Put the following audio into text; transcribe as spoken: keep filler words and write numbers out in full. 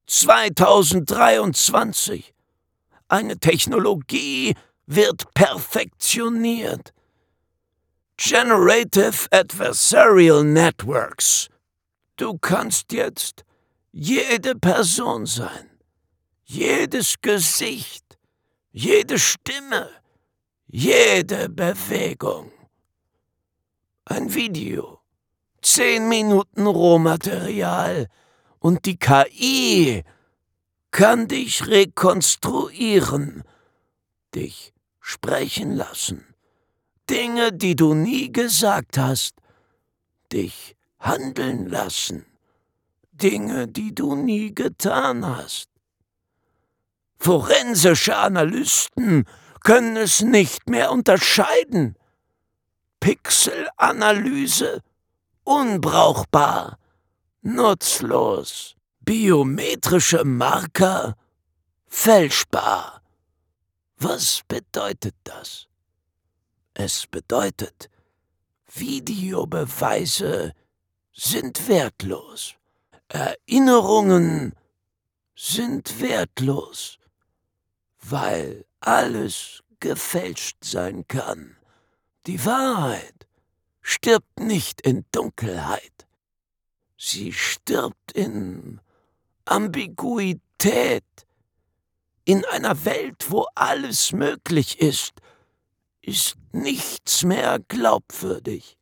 zweitausenddreiundzwanzig. Eine Technologie wird perfektioniert. Generative Adversarial Networks. Du kannst jetzt jede Person sein, jedes Gesicht, jede Stimme, jede Bewegung. Ein Video, zehn Minuten Rohmaterial und die K I kann dich rekonstruieren, dich sprechen lassen. Dinge, die du nie gesagt hast, dich handeln lassen. Dinge, die du nie getan hast. Forensische Analysten können es nicht mehr unterscheiden. Pixelanalyse unbrauchbar, nutzlos. Biometrische Marker fälschbar. Was bedeutet das? Es bedeutet, Videobeweise sind wertlos. Erinnerungen sind wertlos, weil alles gefälscht sein kann. Die Wahrheit stirbt nicht in Dunkelheit. Sie stirbt in Ambiguität. In einer Welt, wo alles möglich ist, ist nichts mehr glaubwürdig.